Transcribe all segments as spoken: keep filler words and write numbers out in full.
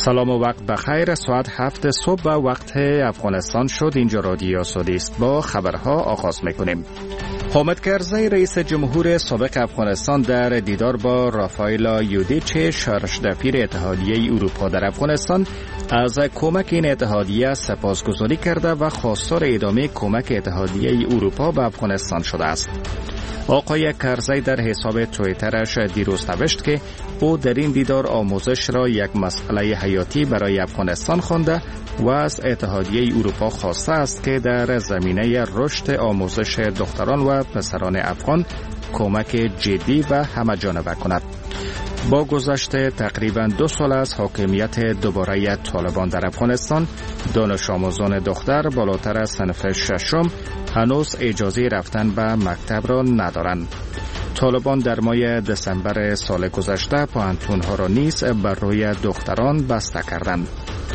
سلام و وقت بخیر. ساعت هفت صبح و وقت افغانستان شد. اینجا رادیو سعودی است. با خبرها آغاز میکنیم. حامد کرزی رئیس جمهور سابق افغانستان در دیدار با رافائل یودیچ شرشدپیر اتحادیه اروپا در افغانستان از کمک این اتحادیه سپاسگزاری کرده و خواستار ادامه کمک اتحادیه اروپا به افغانستان شده است. آقای کرزی در حساب توییترش دیروز نوشت که او در این دیدار آموزش را یک مسئله حیاتی برای افغانستان خوانده و از اتحادیه اروپا خواسته است که در زمینه رشد آموزش دختران و پسران افغان کمک جدی و همه‌جانبه کند. با گذشت تقریبا دو سال از حاکمیت دوباره طالبان در افغانستان، دانش آموزان دختر بالاتر از صنف ششم هنوز اجازه رفتن به مکتب را ندارند. طالبان در ماه دسامبر سال گذشته پوهنتون‌ها را نیز بر روی دختران بسته کردند.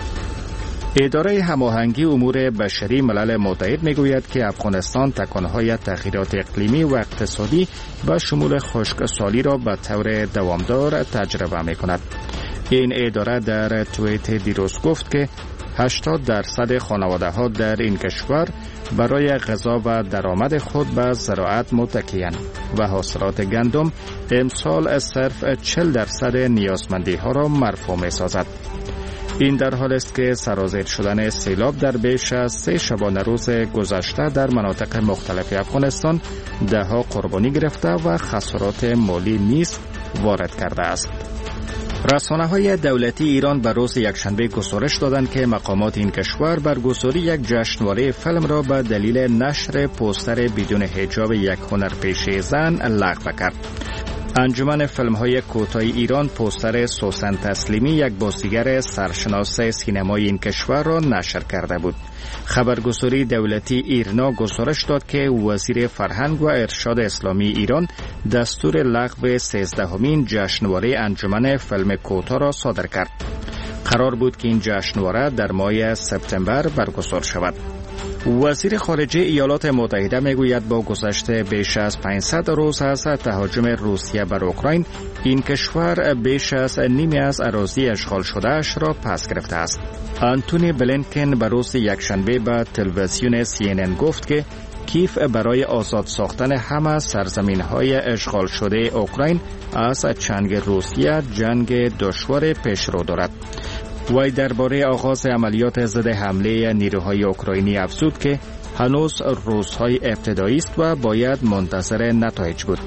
اداره هماهنگی امور بشری ملل متحد میگوید که افغانستان تکانهای تغییرات اقلیمی و اقتصادی و شمول خشکسالی را به طور دوامدار تجربه میکند. این اداره در توییت دیروز گفت که هشتاد درصد خانواده ها در این کشور برای غذا و درآمد خود به زراعت متکی‌اند و حاصلات گندم امسال صرف چهل درصد نیازمندی ها را مرفوع می سازد. این در حال است که سرازیر شدن سیلاب در بیش از سه شبانه روز گذشته در مناطق مختلف افغانستان ده ها قربانی گرفته و خسارات مالی نیز وارد کرده است. رسانه‌های دولتی ایران به روز یکشنبه گزارش دادند که مقامات این کشور برگزاری یک جشنواره فیلم را به دلیل نشر پوستر بدون حجاب یک هنرپیشه زن لغو کرد. انجمن فیلم‌های کوتاه ایران پوستر سوسن تسلیمی، یک بازیگر سرشناس سینمای این کشور را نشر کرده بود. خبرگزاری دولتی ایرنا گزارش داد که وزیر فرهنگ و ارشاد اسلامی ایران دستور لغو سیزدهمین جشنواره انجمن فیلم کوتاه را صادر کرد. قرار بود که این جشنواره در ماه سپتامبر برگزار شود. وزیر خارجه ایالات متحده میگوید با گذشت بیش از پانصد روز از تهاجم روسیه بر اوکراین، این کشور بیش از نیمی از اراضی اشغال شده اش را پس گرفته است. آنتونی بلینکن به روز یکشنبه به تلویزیون سی ان ان گفت که کیف برای آزاد ساختن همه سرزمین‌های اشغال شده اوکراین از جنگ روسیه جنگ دشوار پیشرو دارد. وی درباره آغاز عملیات ضد حمله نیروهای اوکراینی افزود که هنوز روزهای ابتدایی است و باید منتظر نتایج بود.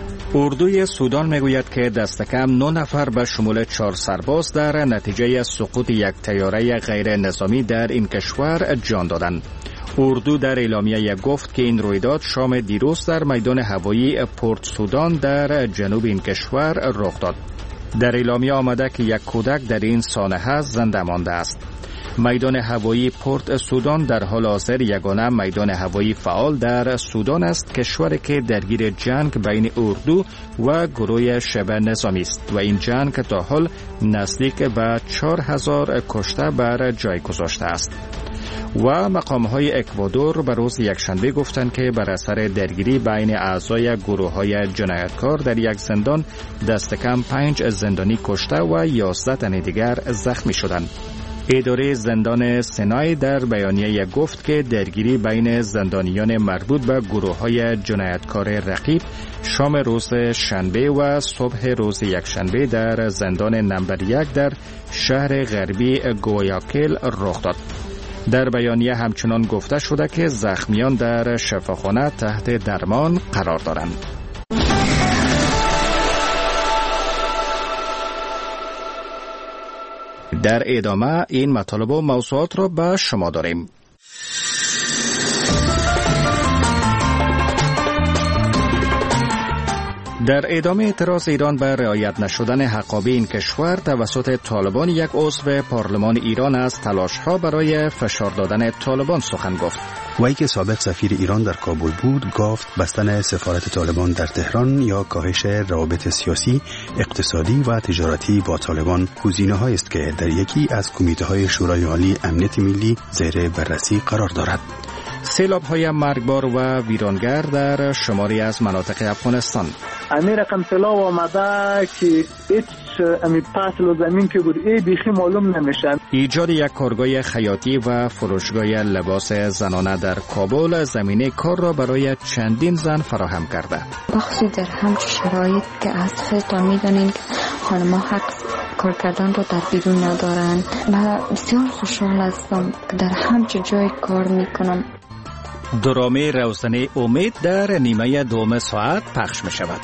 اردوی سودان میگوید که دست کم نه نفر به شمول چهار سرباز در نتیجه سقوط یک طیاره غیر نظامی در این کشور جان دادند. اردو در اعلامیه گفت که این رویداد شام دیروز در میدان هوایی پورت سودان در جنوب این کشور رخ داد. در اعلامیه آمده که یک کودک در این سانحه زنده مانده است. میدان هوایی پورت سودان در حال حاضر یگانه میدان هوایی فعال در سودان است، کشوری که درگیر جنگ بین اردو و گروه شبه نظامی است و این جنگ تا حال نزدیک به چهار هزار کشته بر جای گذاشته است. و مقام‌های اکوادور به روز یکشنبه گفتند که بر اثر درگیری بین اعضای گروه‌های جنایتکار در یک زندان دست کم پنج زندانی کشته و یازده تن دیگر زخمی شدند. اداره زندان سنای در بیانیه گفت که درگیری بین زندانیان مربوط به گروه‌های جنایتکار رقیب شام روز شنبه و صبح روز یکشنبه در زندان نمبر یک در شهر غربی گویاکل رخ داد. در بیانیه همچنان گفته شده که زخمیان در شفاخانه تحت درمان قرار دارند. در ادامه این مطالب و موضوعات را به شما داریم. در ادامه اعتراض ایران به رعایت نشدن حقابه این کشور توسط طالبان، یک عضو پارلمان ایران از تلاش‌ها برای فشار دادن طالبان سخن گفت. وی که سابق سفیر ایران در کابل بود گفت بستن سفارت طالبان در تهران یا کاهش روابط سیاسی، اقتصادی و تجارتی با طالبان گزینه‌هایی است که در یکی از کمیته‌های شورای عالی امنیت ملی زیر بررسی قرار دارد. سیلاب‌های مرگبار و ویرانگر در شماری از مناطق افغانستان. امی رقم طلا آمده که هیچ امی فصل و زمین که بود ای بیخی معلوم نمیشه. ایجاد یک کارگاه خیاطی و فروشگاه لباس زنانه در کابل زمینه کار را برای چندین زن فراهم کرده. بخصوص در همچه شرایط که از خودتان میدانید خانم‌ها حق کار کردن رو در بیرون ندارند و بسیار خوشحال هستم که در همچه جای کار میکنم. درامه روزنه امید در نیمه دوم ساعت پخش می شود.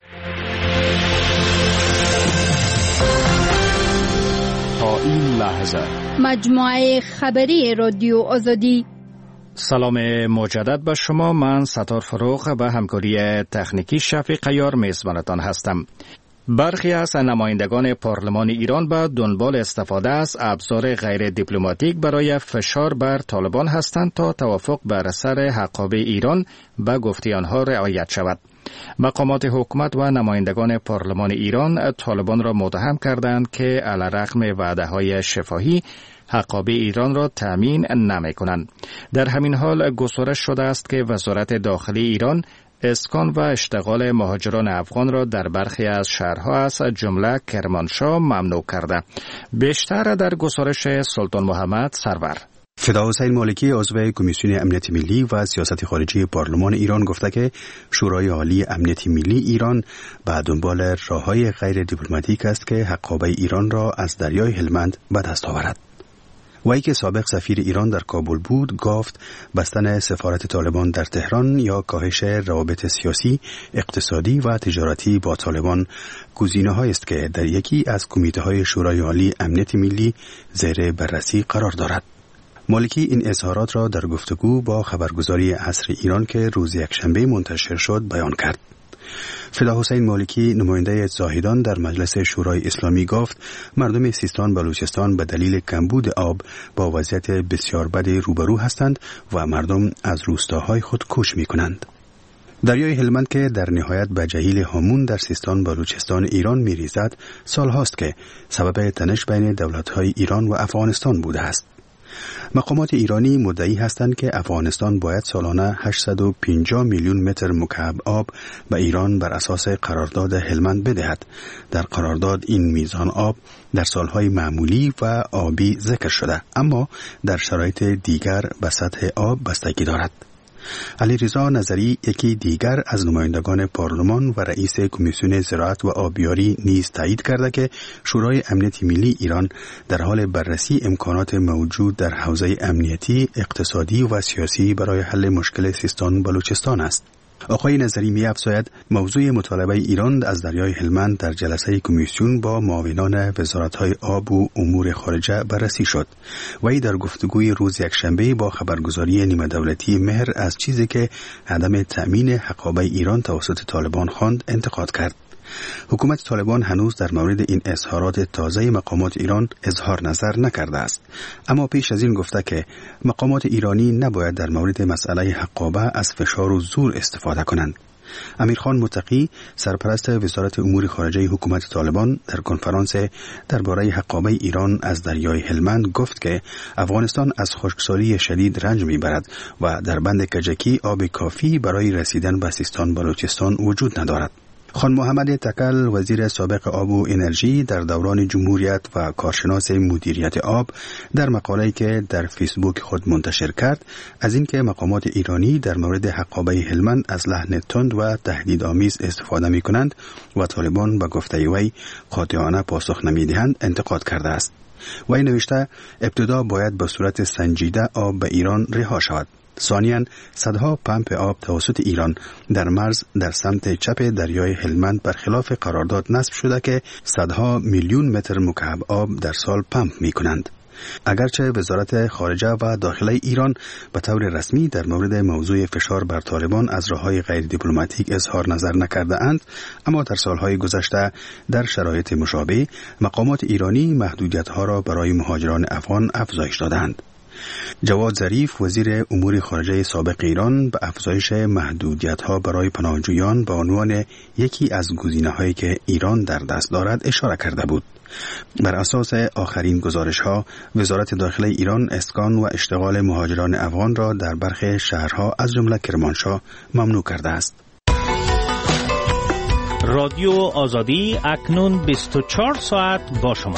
تا این لحظه مجموعه خبری رادیو آزادی. سلام مجدد به شما. من ستار فروغ به همکاری تکنیکی شفیق عیار میزبانتان هستم. برخی از نمایندگان پارلمان ایران به دنبال استفاده از ابزار غیر دیپلماتیک برای فشار بر طالبان هستند تا توافق بر سر حقابه ایران به گفته آنها رعایت شود. مقامات حکومت و نمایندگان پارلمان ایران طالبان را متهم کردند که علیرغم وعده‌های شفاهی حقابه ایران را تامین نمی‌کنند. در همین حال گزارش شده است که وزارت داخلی ایران اسکان و اشتغال مهاجران افغان را در برخی از شهرها از جمله کرمانشاه ممنوع کرده. بیشتر در گزارش سلطان محمد سرور. فدا حسین مالکی عضو کمیسیون امنیت ملی و سیاست خارجی پارلمان ایران گفته که شورای عالی امنیت ملی ایران به دنبال راه‌های غیر دیپلماتیک است که حقابه ایران را از دریای هلمند به دست آورد. وی که سابق سفیر ایران در کابل بود گفت بستن سفارت طالبان در تهران یا کاهش روابط سیاسی، اقتصادی و تجارتی با طالبان گزینه‌هایی است که در یکی از کمیته‌های شورای عالی امنیت ملی زیر بررسی قرار دارد. مالکی این اظهارات را در گفتگو با خبرگزاری عصر ایران که روز یکشنبه منتشر شد بیان کرد. فدا حسین مالکی نماینده زاهدان در مجلس شورای اسلامی گفت مردم سیستان بلوچستان به دلیل کمبود آب با وضعیت بسیار بد روبرو هستند و مردم از روستاهای خود کوچ می کنند. دریای هلمند که در نهایت به جهیل هامون در سیستان بلوچستان ایران می ریزد سال هاست که سبب تنش بین دولت‌های ایران و افغانستان بوده است. مقامات ایرانی مدعی هستند که افغانستان باید سالانه هشتصد و پنجاه میلیون متر مکعب آب به ایران بر اساس قرارداد هلمند بدهد. در قرارداد این میزان آب در سالهای معمولی و آبی ذکر شده، اما در شرایط دیگر به سطح آب بستگی دارد. علیرضا نظری یکی دیگر از نمایندگان پارلمان و رئیس کمیسیون زراعت و آبیاری نیز تایید کرده که شورای امنیت ملی ایران در حال بررسی امکانات موجود در حوزه امنیتی، اقتصادی و سیاسی برای حل مشکل سیستان بلوچستان است. آقای نظری می افزاید موضوع مطالبه ایران از دریای هلمند در جلسه کمیسیون با معاونان وزارت‌های آب و امور خارجه بررسی شد. وی در گفتگوی روز یکشنبه با خبرگزاری نیمه دولتی مهر از چیزی که عدم تأمین حقابه ایران توسط طالبان خواند انتقاد کرد. حکومت طالبان هنوز در مورد این اظهارات تازه مقامات ایران اظهار نظر نکرده است، اما پیش از این گفته که مقامات ایرانی نباید در مورد مسئله حقابه از فشار و زور استفاده کنند. امیرخان متقی سرپرست وزارت امور خارجه حکومت طالبان در کنفرانس درباره حقابه ایران از دریای هلمند گفت که افغانستان از خشکسالی شدید رنج میبرد و در بند کجکی آب کافی برای رسیدن به سیستان بلوچستان وجود ندارد. خان محمد تکل وزیر سابق آب و انرژی در دوران جمهوریت و کارشناس مدیریت آب در مقاله‌ای که در فیسبوک خود منتشر کرد از اینکه مقامات ایرانی در مورد حقابه هلمند از لحن تند و تهدیدآمیز استفاده می‌کنند و طالبان به گفته وی قاطعانه پاسخ نمی‌دهند انتقاد کرده است. وی نوشته ابتدا باید به صورت سنجیده آب به ایران رها شود. ثانیاً صدها پمپ آب توسط ایران در مرز در سمت چپ دریای هلمند برخلاف قرارداد نصب شده که صدها میلیون متر مکعب آب در سال پمپ می کنند. اگرچه وزارت خارجه و داخله ایران به طور رسمی در مورد موضوع فشار بر طالبان از راه‌های غیر دیپلماتیک اظهار نظر نکرده اند، اما در سالهای گذشته در شرایط مشابه مقامات ایرانی محدودیت‌ها را برای مهاجران افغان افزایش دادند. جواد ظریف وزیر امور خارجه سابق ایران به افزایش محدودیت‌ها برای پناهجویان به عنوان یکی از گزینه‌هایی که ایران در دست دارد اشاره کرده بود. بر اساس آخرین گزارش‌ها، وزارت داخله ایران اسکان و اشتغال مهاجران افغان را در برخی شهرها از جمله کرمانشاه ممنوع کرده است. رادیو آزادی اکنون بیست و چهار ساعت با شما.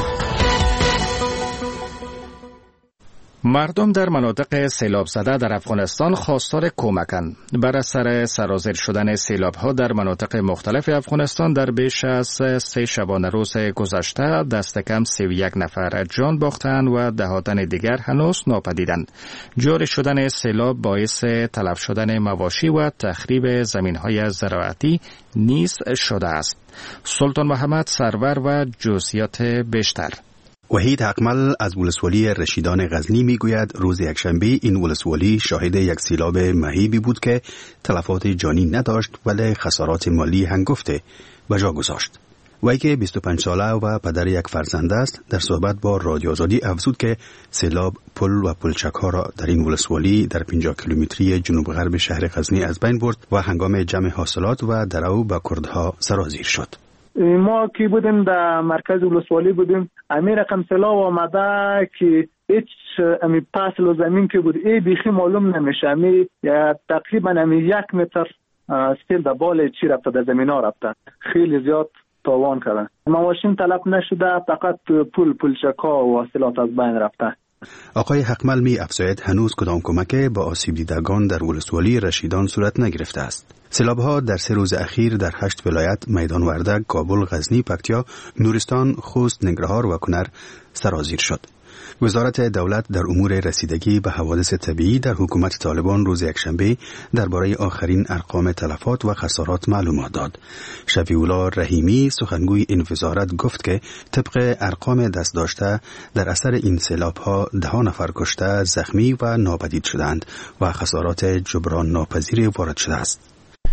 مردم در مناطق سیلاب زده در افغانستان خواستار کمکند. بر اثر سرازیر شدن سیلاب ها در مناطق مختلف افغانستان در بیش از سه شبانه روز گذشته دست کم سی و یک نفر جان باختند و دهاتن دیگر هنوز ناپدیدند. جاری شدن سیلاب باعث تلف شدن مواشی و تخریب زمین های زراعتی نیز شده است. سلطان محمد سرور و جزئیات بیشتر. وحید حقمل از ولسوالی رشیدان غزنی میگوید روز یکشنبه این ولسوالی شاهد یک سیلاب مهیبی بود که تلفات جانی نداشت ولی خسارات مالی هنگفته به جا گذاشت. وی که بیست و پنج ساله و پدر یک فرزند است در صحبت با رادیو آزادی افزود که سیلاب پل و پلچک ها را در این ولسوالی در پنجاه کیلومتری جنوب غرب شهر غزنی از بین برد و هنگام جمع حاصلات و درو به کردها سرازیر شد. ما که بودیم در مرکز ولسوالی بودیم، امی رقم سیلاب آمده که هیچ امی فصل و زمین که بود ای بیخی معلوم نمیشه. امی تقریبا امی یک متر سیل در بال چی رفته، در زمین ها رفته، خیلی زیاد تاوان کردن. مواشین تلف نشده، فقط پول پلچکا و حاصلات از بین رفته. آقای حقمل می افزاید هنوز کدام کمک به آسیب دیدگان در ولسوالی رشیدان صورت نگرفته است. سیلاب‌ها در سه روز اخیر در هشت ولایت میدان وردک، کابل، غزنی، پکتیا، نورستان، خوست، ننگرهار و کنر سرازیر شد. وزارت دولت در امور رسیدگی به حوادث طبیعی در حکومت طالبان روز یکشنبه درباره آخرین ارقام تلفات و خسارات معلومات داد. شفیع‌الله رحیمی سخنگوی این وزارت گفت که طبق ارقام دست داشته در اثر این سیلاب‌ها ده نفر کشته، زخمی و ناپدید شدند و خسارات جبران ناپذیر وارد شده است.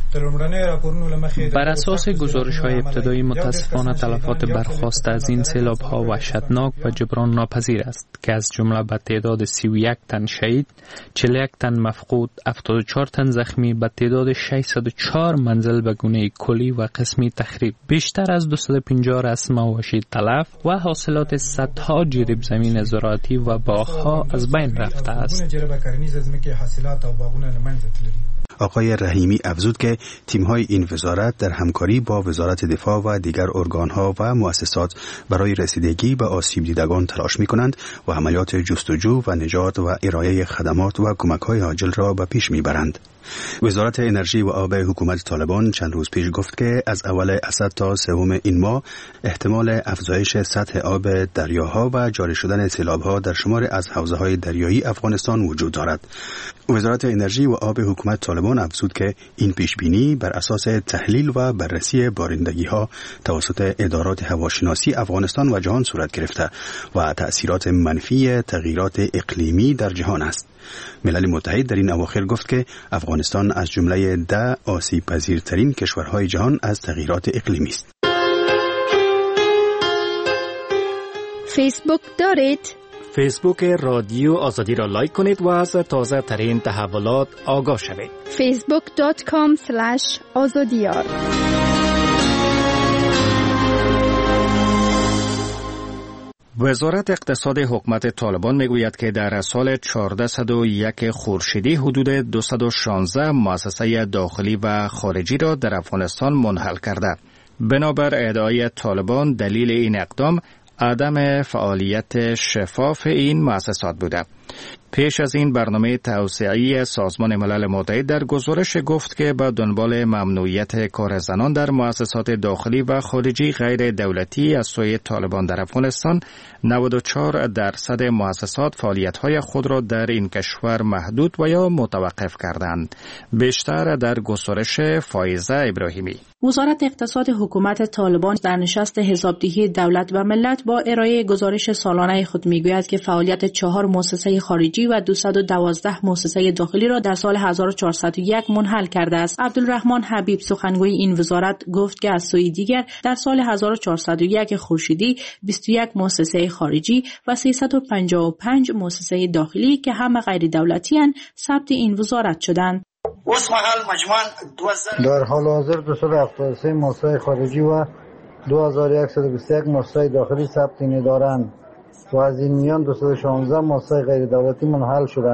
بر اساس گزارش‌های ابتدایی متاسفانه تلفات برخاسته از این سیلاب‌ها وحشتناک و جبران ناپذیر است که از جمله به تعداد سی و یک تن شهید، چهل و یک تن مفقود، هفتاد و چهار تن زخمی، به تعداد ششصد و چهار منزل به گونه کلی و قسمی تخریب، بیشتر از دویست و پنجاه رسم مواشی تلف و حاصلات صدها جریب زمین زراعتی و باغ‌ها از بین رفته است. آقای رحیمی افزود که تیم‌های این وزارت در همکاری با وزارت دفاع و دیگر ارگان‌ها و مؤسسات برای رسیدگی به آسیب دیدگان تلاش می‌کنند و عملیات جستجو و نجات و ارائه خدمات و کمک‌های عاجل را به پیش می‌برند. وزارت انرژی و آب حکومت طالبان چند روز پیش گفت که از اول اسد تا سوم این ماه احتمال افزایش سطح آب دریاها و جاری شدن سیلاب‌ها در شمار از حوزه‌های دریایی افغانستان وجود دارد. وزارت انرژی و آب حکومت طالبان افزود که این پیشبینی بر اساس تحلیل و بررسی بارندگی‌ها توسط ادارات هواشناسی افغانستان و جهان صورت گرفته و تأثیرات منفی تغییرات اقلیمی در جهان است. ملل متحد در این اواخر گفت که افغانستان از جمله ده آسیب پذیرترین کشورهای جهان از تغییرات اقلیمی است. فیسبوک دارید؟ فیسبوک رادیو آزادی را لایک کنید و از تازه ترین تحولات آگاه شوید. فیسبوک دات کام اسلش آزادیار. وزارت اقتصاد حکومت طالبان میگوید که در سال چهارصد و یک خورشیدی حدود دویست و شانزده مؤسسه داخلی و خارجی را در افغانستان منحل کرده. بنابر ادعای طالبان دلیل این اقدام عدم فعالیت شفاف این مؤسسات بوده. پیش از این برنامه توسعه‌ای سازمان ملل متحد در گزارش گفت که با دنبال ممنوعیت کار زنان در مؤسسات داخلی و خارجی غیر دولتی از سوی طالبان در افغانستان، نود و چهار درصد مؤسسات فعالیت‌های خود را در این کشور محدود و یا متوقف کردند. بیشتر در گزارش فایزه ابراهیمی. وزارت اقتصاد حکومت طالبان در نشست حسابدهی دولت و ملت با ارائه گزارش سالانه خود میگوید که فعالیت چهار مؤسسه خارجی و دویست و دوازده مؤسسه داخلی را در سال هزار و چهارصد و یک منحل کرده است. عبدالرحمن حبیب سخنگوی این وزارت گفت که از سوی دیگر در سال هزار و چهارصد و یک خورشیدی بیست و یک مؤسسه خارجی و سیصد و پنجاه و پنج مؤسسه داخلی که همه غیر دولتی اند ثبت این وزارت شدند. در حال حاضر دویست و هفتاد و سه مؤسسه خارجی و دو هزار و صد و بیست و یک مؤسسه داخلی ثبت دارند و از این میان دویست و شانزده مؤسسه غیر دولتی منحل شدند.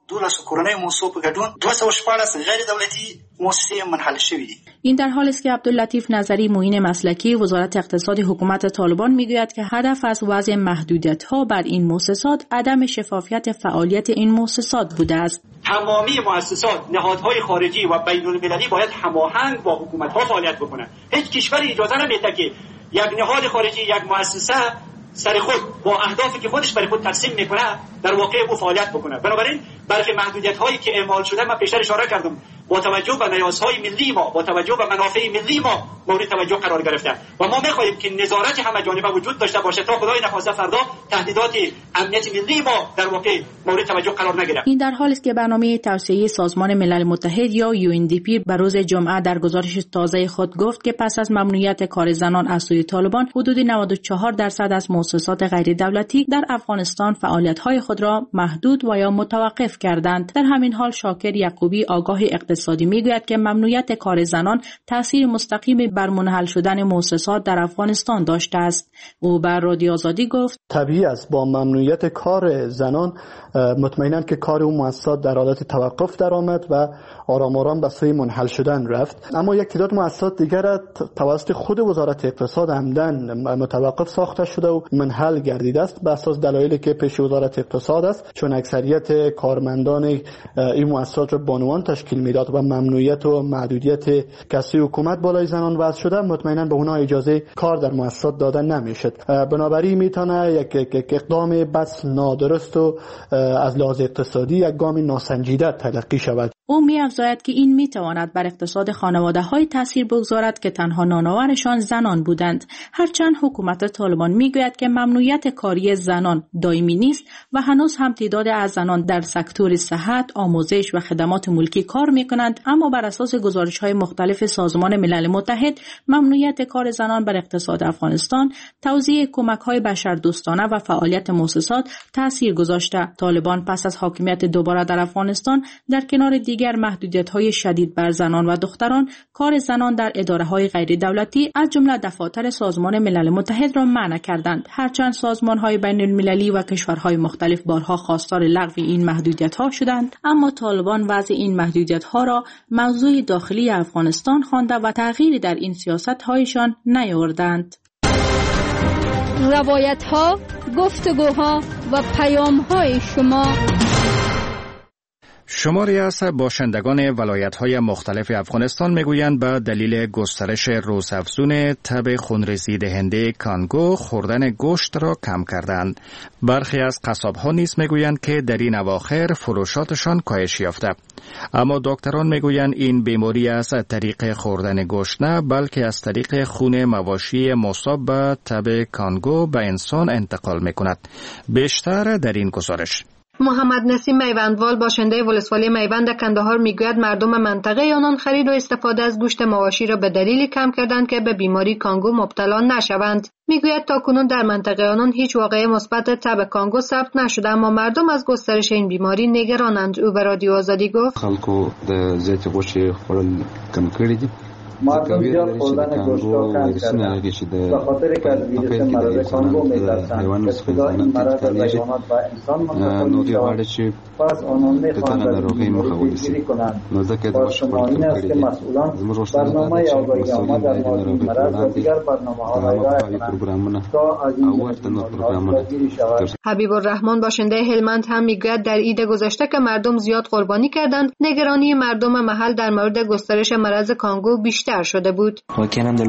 دولس کورنۍ موسسو په ګډون دوه سوه شپاړس غیر دولتي موسسې منحل شوې دي. این در حالی است که عبداللطیف نظری معین مسلکی وزارت اقتصاد حکومت طالبان میگوید که هدف از وضع محدودیت‌ها بر این مؤسسات عدم شفافیت فعالیت این مؤسسات بوده است. تمامی مؤسسات، نهادهای خارجی و بین‌المللی باید هماهنگ با حکومت‌ها فعالیت بکنند. هیچ کشوری اجازه نمیده که یک نهاد خارجی، یک مؤسسه سر خود با اهدافی که خودش برای خود ترسیم میکنه در واقع او فعالیت بکنه. بنابراین برخی محدودیت‌هایی که اعمال شده من پیشتر اشاره کردم با توجه به نیازهای ملی ما، با توجه به منافع ملی ما مورد توجه قرار گرفته و ما می‌خواهیم که نظارت همه جانبه وجود داشته باشه تا خدای نخواسته فردا تهدیدات امنیت ملی ما در واقع مورد توجه قرار نگیره. این در حالی است که برنامه توسعه سازمان ملل متحد یا یو ان دی پی به روز جمعه در گزارش تازه خود گفت که پس از ممنوعیت کار زنان از سوی طالبان حدود نود و چهار درصد از مؤسسات غیر دولتی در افغانستان فعالیت‌های خود را محدود و یا متوقف کردند. در همین حال شاکر یعقوبی آگاه اقتصادی میگوید که ممنوعیت کار زنان تاثیر مستقیمی بر منحل شدن مؤسسات در افغانستان داشته است. او بر رادیو آزادی گفت طبیعی است با ممنوعیت کار زنان مطمئناً که کار اون مؤسسات در حالت توقف درآمد و آرام آرام به سوی منحل شدن رفت. اما یک تعداد مؤسسات دیگر توسط خود وزارت اقتصاد عمدن متوقف ساخته شده و منحل گردیده است به اساس دلایلی که پیش وزارت اقتصاد است، چون اکثریت کارمندان این مؤسسات را بانوان تشکیل میداد و ممنوعیت و محدودیت کسی حکومت بالای زنان وضع شده، مطمئنا به اونها اجازه کار در مؤسسات دادن نمیشد. بنابراین میتونه یک, یک اقدام بس نادرست و از لحاظ اقتصادی یک گام ناسنجیده تلقی شود. او می‌افزاید که این می‌تواند بر اقتصاد خانواده‌های تأثیر بگذارد که تنها نانآورشان زنان بودند. هرچند حکومت طالبان می‌گوید که ممنوعیت کاری زنان دائمی نیست و هنوز هم تعداد از زنان در سکتور صحت، آموزش و خدمات ملکی کار می‌کنند، اما بر اساس گزارش‌های مختلف سازمان ملل متحد ممنوعیت کار زنان بر اقتصاد افغانستان، توزیع کمک‌های بشردوستانه و فعالیت مؤسسات تأثیر گذاشته. طالبان پس از حاکمیت دوباره در افغانستان در کنار دیگر محدودیت‌های شدید بر زنان و دختران، کار زنان در اداره‌های غیر دولتی از جمله دفاتر سازمان ملل متحد را منع کردند. هرچند سازمان‌های بین‌المللی و کشورهای مختلف بارها خواستار لغو این محدودیت‌ها شدند، اما طالبان وضع این محدودیت‌ها را موضوع داخلی افغانستان خوانده و تغییری در این سیاست‌هایشان نیاوردند. روایت‌ها، گفتگوها و پیام‌های شما. شماری از باشندگان ولایت‌های مختلف افغانستان میگویند به دلیل گسترش روزافزون تب خونریزی دهنده کانگو خوردن گوشت را کم کردند. برخی از قصاب‌ها نیز میگویند که در این اواخر فروشاتشان کاهش یافته. اما دکتران میگویند این بیماری از طریق خوردن گوشت نه، بلکه از طریق خون مواشی مصاب به تب کانگو به انسان انتقال میکند. بیشتر در این گزارش. محمد نسیم میوندوال باشنده ولسوالی میوند کندهار میگوید مردم منطقه آنان خرید و استفاده از گوشت مواشی را به دلیلی کم کردند که به بیماری کانگو مبتلا نشوند. میگوید تاکنون در منطقه آنان هیچ واقعه مثبت تب کانگو ثبت نشده، اما مردم از گسترش این بیماری نگرانند. او به رادیو آزادی گفت خلکو د زیات غوښې خوړل کم کړي دي. مردم زیاد خوردن گوشت را کم کردند به خاطر که از ویروس مرض کانگو میترسند. ابتدا این مرض از حیوانات به انسان منتقل میشود. پس آنان میخواهند از این مورد پیشگیری کنند. پس شما این است که مسئولان برنامه آگاهی آمد در مورد این مرض و دیگر برنامه‌ها را ارائه کنند تا از این مورد جلوگیری شود. حبیب الرحمن باشنده هلمند هم میگوید در عید گذشته که مردم زیاد قربانی کردند، نگرانی مردم محل در مورد گسترش مرض کانگو بیشتر شده بود. واقعا هم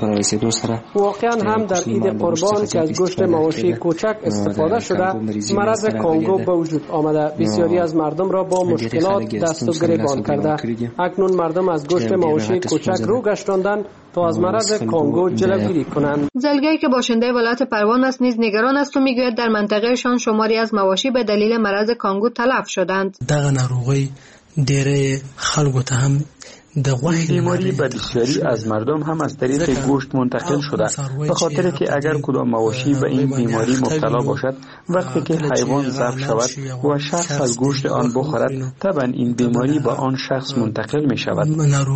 در عید قربان که از گوشت مواشی کوچک استفاده شده مرض کانگو به وجود آمده. بسیاری از مردم را با مشکلات دست و گریبان کرده. اکنون مردم از گوشت مواشی کوچک رو گشتاندن تا از مرض کانگو جلوگیری کنند. زلگی که باشنده ولایت پروان است نیز نگران است و میگوید در منطقهشان شماری از مواشی به دلیل مرض کانگو تلف شدند. دغه ناروغي ډېرې خلکو ته هم بیماری به بسیاری از مردم هم از طریق گوشت منتقل شده، به خاطر که اگر کدام مواشی به این بیماری مبتلا باشد، وقتی که حیوان ذبح شود و شخص از گوشت آن بخورد، طبعا این بیماری به آن شخص منتقل می شود.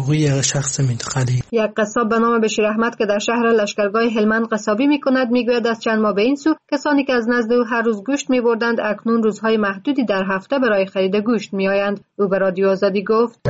یک قصاب به نام بشیر احمد که در شهر لشکرگاه هلمند قصابی می کند میگوید از چند ماه به این سو کسانی که از نزد او هر روز گوشت می بردند اکنون روزهای محدودی در هفته برای خرید گوشت می آیند. او به رادیو آزادی گفت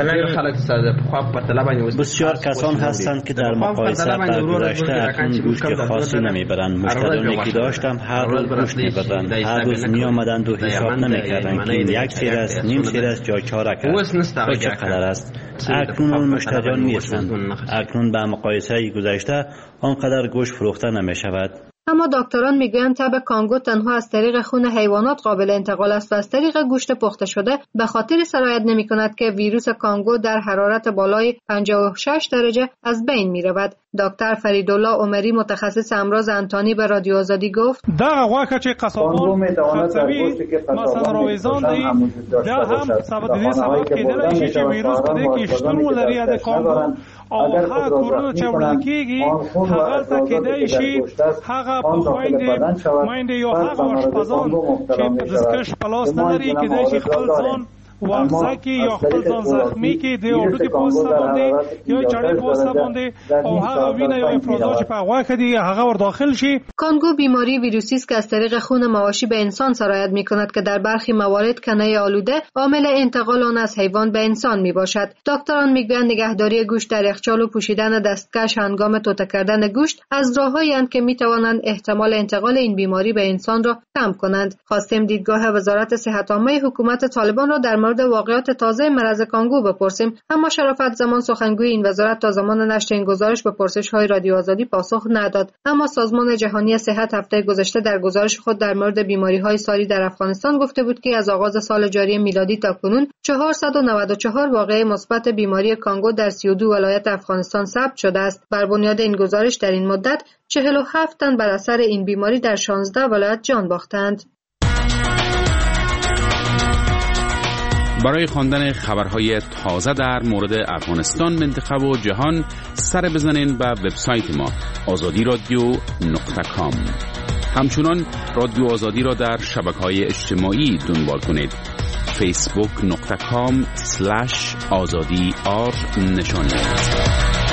بسیار کسان هستند که در مقایسه با گذشته اکنون گوشت خاصی نمی برند. مشتریانی که داشتم هر روز گوشت می بردند، هر روز می آمدند و حساب نمی کردند که یک سیر است، نیم سیر است یا چهارک است و چقدر است. اکنون اون مشتریان نیستند. اکنون به مقایسه گذشته آنقدر گوشت فروخته نمی شود. اما دکتران میگویند تب کانگو تنها از طریق خون حیوانات قابل انتقال است و از طریق گوشت پخته شده به خاطر سرایت نمی کند که ویروس کانگو در حرارت بالای پنجاه و شش درجه از بین می رود. دکتر فریدالله عمری متخصص امراض انتانی به رادیو آزادی گفت دا واکه چې قصابان خرڅوي مثلا روزان دی دا هم سبب دې سبب کېدلی شي چې ویروس په دې کې شتون ولري د کانګو او هغه کورونه چې وړل کېږي هغه ته کېدای شي هغه په خویندې خویندې یو هغه اشپزان چې په دستکش پلاس نه لري کېدای شي خپل ځان واغزه کې یا خپل ځان زخمی کې د اورډو کې پوسټ باندې یا چړې پوسټ باندې او هغه وینه یا افراز چې په هوا کې دی هغه ور داخل شي. کانگو بیماری ویروسی است که از طریق خون مواشی به انسان سرایت می‌کند که در برخی موارد کنه آلوده عامل انتقال آن از حیوان به انسان میباشد. دکتران میگویند نگهداری گوشت در یخچال و پوشیدن دستکش هنگام توته کردن گوشت از راههایی اند که میتوانند احتمال انتقال این بیماری به انسان را کم کنند. خواستیم دیدگاه وزارت صحت عامه حکومت طالبان را در مورد واقعات تازه مرض کانگو بپرسیم، اما شرافت زمان سخنگوی این وزارت تا زمان نشر این گزارش به پرسش‌های رادیو آزادی پاسخ نداد. اما سازمان جهانی صحت هفته گذشته در گزارش خود در مورد بیماری‌های ساری در افغانستان گفته بود که از آغاز سال جاری میلادی تا کنون چهارصد و نود و چهار واقعه مثبت بیماری کانگو در سی و دو ولایت افغانستان ثبت شده است. بر بنیاد این گزارش در این مدت چهل و هفت تن بر اثر این بیماری در شانزده ولایت جان باختند. برای خواندن خبرهای تازه در مورد افغانستان، منطقه و جهان سر بزنین به وبسایت ما آزادی رادیو نقطه کام. همچنان رادیو آزادی را در شبکه‌های اجتماعی دنبال کنید. فیسبوک نقطه کام سلش آزادی آر نشانید.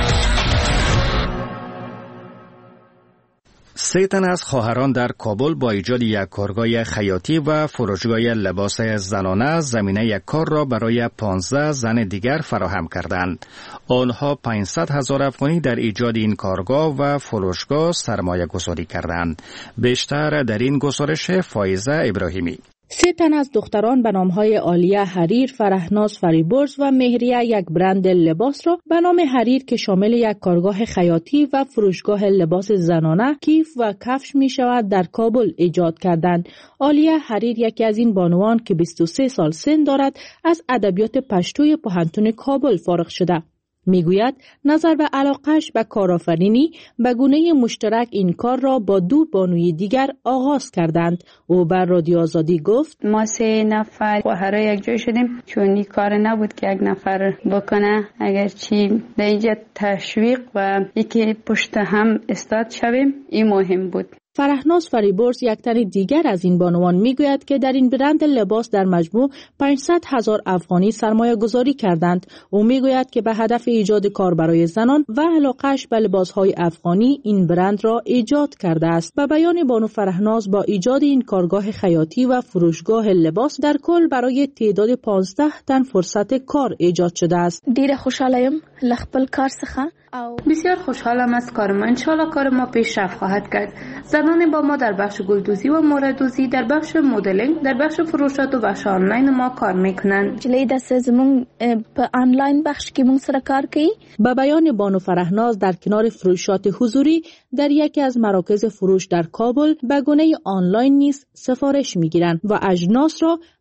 سه تن از خواهران در کابل با ایجاد یک کارگاه خیاطی و فروشگاه لباس زنانه زمینه یک کار را برای پانزده زن دیگر فراهم کردند. آنها پانصد هزار افغانی در ایجاد این کارگاه و فروشگاه سرمایه گذاری کردند. بیشتر در این گزارش فایزه ابراهیمی. سه تن از دختران به نامهای عالیه حریر، فرهناز فریبرز و مهریه یک برند لباس را به نام حریر که شامل یک کارگاه خیاطی و فروشگاه لباس زنانه، کیف و کفش می شود در کابل ایجاد کردند. عالیه حریر یکی از این بانوان که بیست و سه سال سن دارد از ادبیات پشتوی پوهنتون کابل فارغ شده. میگوید نظر به علاقهش به کارآفرینی به گونه مشترک این کار را با دو بانوی دیگر آغاز کردند. او بر رادیو آزادی گفت ما سه نفر خواهرای یک جای شدیم چون این کار نبود که یک نفر بکنه، اگرچه در اینجا تشویق و یکی پشت هم استاد شویم این مهم بود. فرهناز فریبرز یک تن دیگر از این بانوان میگوید که در این برند لباس در مجموع پانصد هزار افغانی سرمایه گذاری کردند. او میگوید که به هدف ایجاد کار برای زنان و علاقهش به لباسهای افغانی این برند را ایجاد کرده است. به بیان بانو فرهناز با ایجاد این کارگاه خیاطی و فروشگاه لباس در کل برای تعداد پانزده تن فرصت کار ایجاد شده است. ډیره خوشحاله یم له خپل کار څخه. بسیار خوشحالم از کار ما. انشالله کار ما پیشرفت خواهد کرد. زنان با ما در بخش گلدوزی و موردوزی، در بخش مدلینگ، در بخش فروشات و بخش آنلاین ما کار میکنند. جلی دست زمون په آنلاین بخش کې مون سره کار کوي. با بیان بانو فرهناز در کنار فروشات حضوری در یکی از مراکز فروش در کابل به گونه آنلاین نیز سفارش میگیرند و اجناس را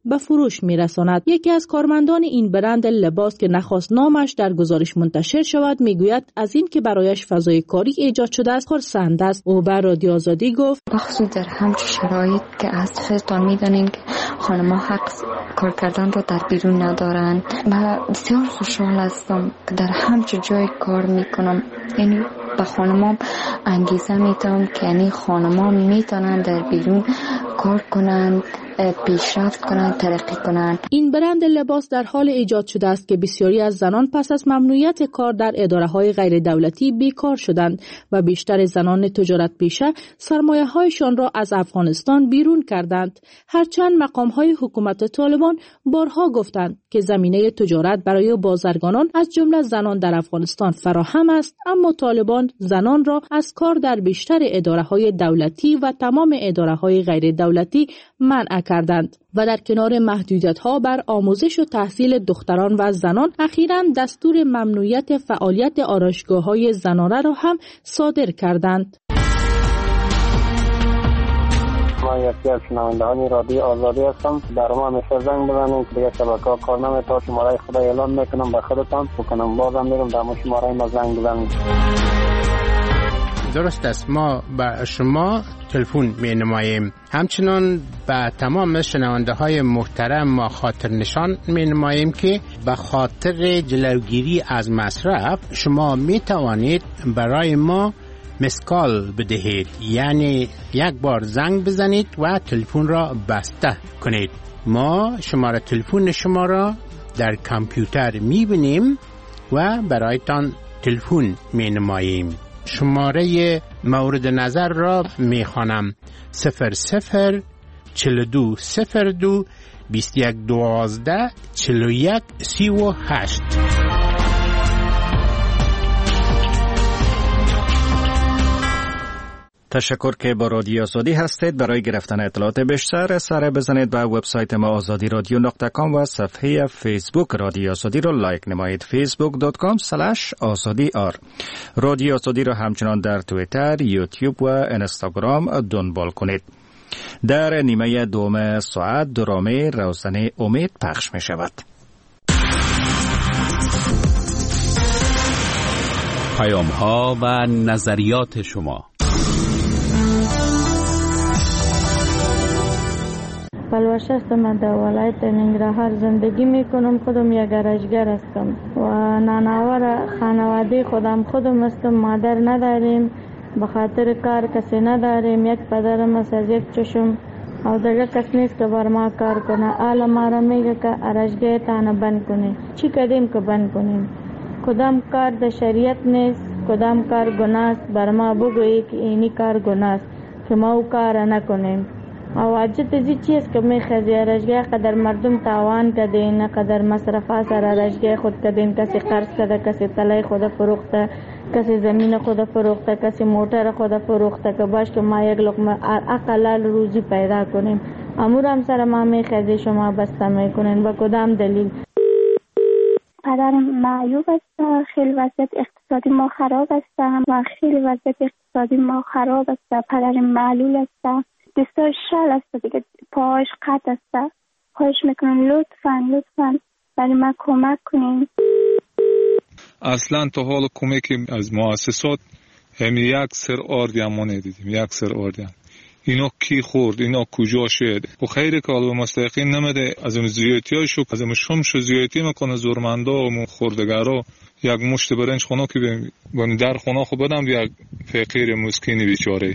به فروش می‌رساند. یکی از کارمندان این برند لباس که نخواست نامش در گزارش منتشر شود میگوید از این که برایش فضای کاری ایجاد شده است خرسند است. او به رادیو آزادی گفت بخصوص در همچون شرایط که از خودتان می‌دانید که خانم‌ها حق کار کردن رو در بیرون ندارند و بسیار خوشحال هستم که در همچون جای کار میکنم. یعنی به خانم‌ها انگیزه میتونم که یعنی خانم‌ها میتونن در بیرون کار کنند، پیشرفت کنند، ترقی کنند. این برند لباس در حال ایجاد شده است که بسیاری از زنان پس از ممنوعیت کار در اداره‌های غیر دولتی بیکار شدند و بیشتر زنان تجارت پیشه سرمایه‌هایشان را از افغانستان بیرون کردند. هرچند مقام‌های حکومت طالبان بارها گفتند که زمینه تجارت برای بازرگانان از جمله زنان در افغانستان فراهم است، اما طالبان زنان را از کار در بیشتر اداره‌های دولتی و تمام اداره‌های غیر دولتی منع کردند و در کنار محدودیت‌ها بر آموزش و تحصیل دختران و زنان اخیراً دستور ممنوعیت فعالیت آرایشگاه‌های زنانه را هم صادر کردند. من یکی از شنوندگان رادیو آزادی هستم. در ما همیشه زنگ بزنید دیگه شبکه‌ها کار نمی‌کنه. شماره خدا اعلام میکنم به خودتان بکنم بازم میرم در شماره ما زنگ بزنید. درست است، ما به شما تلفن می نماییم. همچنان به تمام شنونده های محترم ما خاطر نشان می نماییم که به خاطر جلوگیری از مصرف شما می توانید برای ما مسکال بدهید، یعنی یک بار زنگ بزنید و تلفن را بسته کنید. ما شماره تلفن شما را در کامپیوتر می بینیم و برایتان تلفن می نماییم. شماره مورد نظر را می خوانم: صفر صفر چل دو صفر دو بیست یک دوازده چل یک سی و هشت. تشکر که با رادیو آزادی هستید. برای گرفتن اطلاعات بیشتر سر بزنید به وبسایت ما آزادی رادیو نقطه کام و صفحه فیسبوک رادیو آزادی رو لایک نمایید. فیسبوک دات کام اسلش آزادی آر. رادیو آزادی رو همچنان در توییتر، یوتیوب و اینستاگرام دنبال کنید. در نیمه دوم ساعت درامه روزنه امید پخش می شود. پیام ها و نظریات شما. پلوش هستم، در ولایت ننگرهار زندگی میکنم. خودم یک گرجگر هستم و نانآور خانواده خودم خودم هستم. مادر نداریم، به خاطر کار کسی نداریم. یک پدرم است از یک چشم او دیگه کس نیست که بر ما کار کنه. حالا ما را میگه که ارشگاه تانه بند کنی. چی کدیم که بند کنیم؟ کدام کار در شریعت نیست، کدام کار گناه است. بر ما بگویی که اینی کار گناه است که ما او کار نکنیم. او عجت ازی چیز که میخوازی ارشگاه قدر مردم تاوان کدین، قدر مصرفا سر ارشگاه خود کدین. کسی قرض کده، کسی تلای خود فروخته، کسی زمین خود فروخته، کسی موتر خود فروخته که باش که ما یک لقمه اقلال روزی پیدا کنیم. امور هم سر ما میخوازی شما بسته میکنین. با کدام دلیل؟ پدرم معیوب است، خیلی وضعیت اقتصادی ما خراب است و خیلی وضعیت اقتصادی ما خراب است. پدرم معلول است، دستاش شل است دیگه، پاهاش قطع است. خواهش میکنم لطفاً لطفاً برای ما کمک کنین. اصلا تا حال کمک از مؤسسات هم یک سر آردی هم ما ندیدیم. یک سر آردی هم اینا کی خورد، اینا کجا شد. و خیلی که علوم مستقیم نمیده از اون زیادی ها شو از اون شم شو زیادی میکنه زورمنده و خوردگارا. یک مشت برنج خونه که بیم در خونه خو بدم یک فقیر مسکینی بیچاره.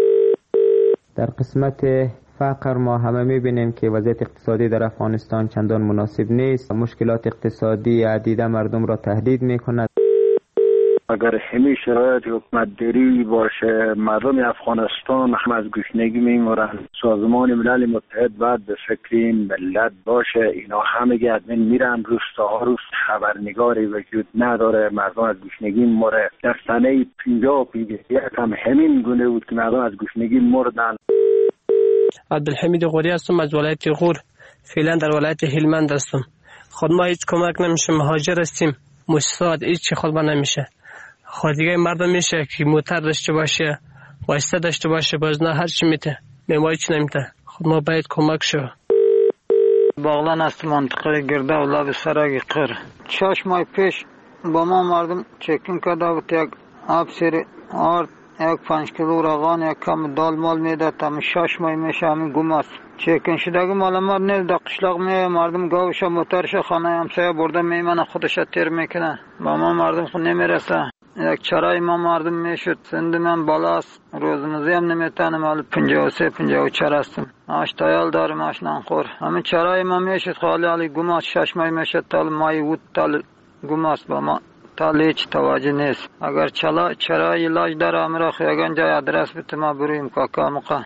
در قسمت فقر ما همه میبینیم که وضعیت اقتصادی در افغانستان چندان مناسب نیست. مشکلات اقتصادی عدیده مردم را تهدید میکند. اگر همین شرایط حکومت داری باشه مردم افغانستان هم از گشنگی میمورن. سازمان ملل متحد باید به فکر این ملت باشه. اینا همه گردن میرن، روستاها روست خبرنگاری وجود نداره، مردم از گشنگی مره. در سنه پنجاه و پنجاه یک هم همین گونه بود که مردم از گشنگی مردن. عبدالحمید غوری هستم از ولایت غور. فعلا در ولایت هلمند هستم. خود ما هیچ کمک نمیشه، مهاجر هستیم. مؤسسات هیچ خود با نمیشه. خود دیگه مردم میشه که موتر داشته باشه، واسطه داشته باشه، باز نه هر چی میته. ما هیچ نمیته. خود ما باید کمک شو. باغلان است منطقه گرده و لب سرگ قر. شش ماه پیش با ما مردم چکین کرده بود یک آب سری آرد یک پنج کیلو روغن یک کم دال مال میده تا شش ماه میشه همین گم است. چکین شدگی معلومات نیست در قشلاق میه مردم گاوش موترش خانه همسایه برده میمنه خودش تیر میکنه با ما مردم خود نمیرسه. یک چرای ما مردم میشد سند من بالاست روزمزی هم نمیتونم حالا پنجاه و سه پنجاه و چهار هستم آش تایال دارم آش نانخور همین چرای ما میشد خالی حالی گم شش ماه میشد تال مای بود تال گم است با ما تال هیچ توجه نیست. اگر چلا چرای علاج داره امرا خیاگان جای ادرس بده ما بریم کاکا مقا.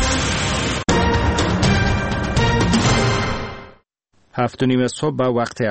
هفت و نیم صبح به وقت